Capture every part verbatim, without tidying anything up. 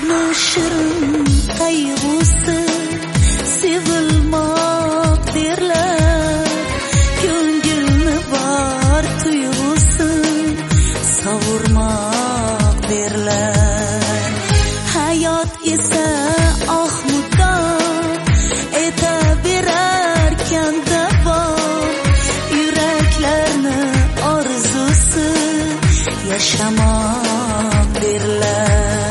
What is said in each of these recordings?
ishqni shirin qayg'usi sevilmoq derlar, ko'ngilni bor tuyg'usi savurmoq derlar. Hayot esa oh muddam etaverarkan davom, yuraklarni orzusi yashamoq derlar.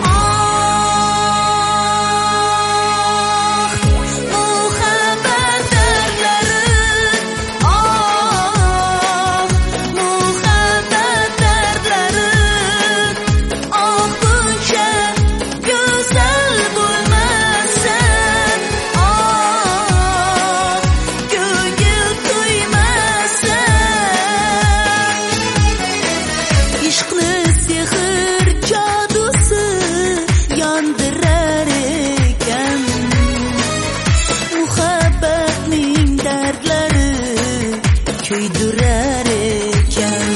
Kuydurar ekan.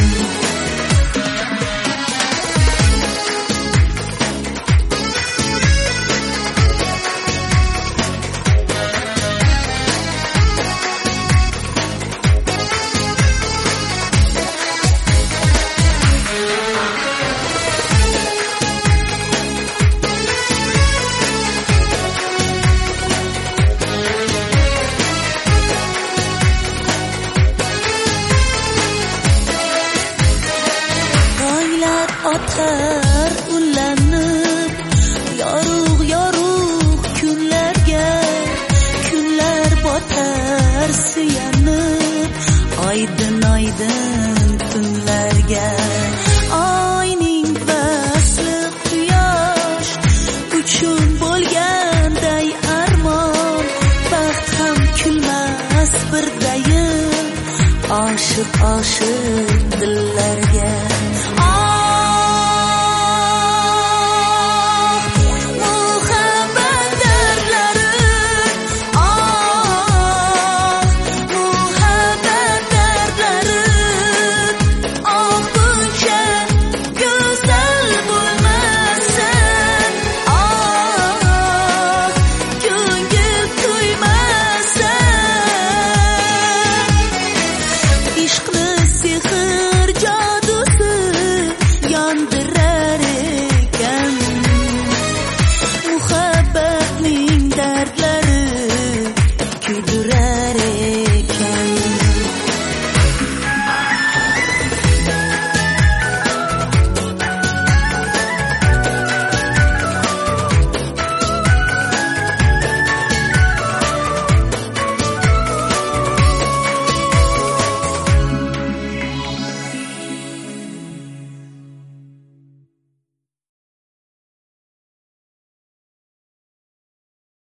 Otar ulanib yorug' yorug' kunlarga, kunlar botar suyanib oydin oydin tunlarga. Oyning vasli quyosh uchun bo'lganday armon, baxt ham kulmas bir dayim oshiq oshiq dillarga.